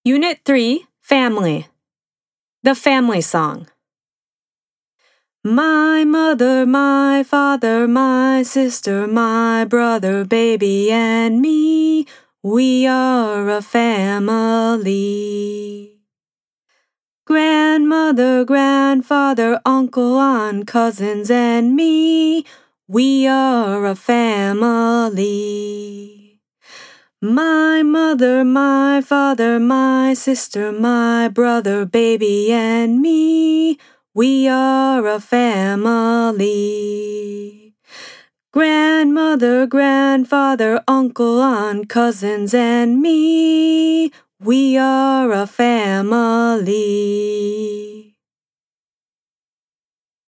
Unit 3, Family. The Family Song. My mother, my father, my sister, my brother, baby, and me, we are a family. Grandmother, grandfather, uncle, aunt, cousins, and me, we are a family. My mother, my father, my sister, my brother, baby, and me, we are a family. Grandmother, grandfather, uncle, aunt, cousins, and me, we are a family.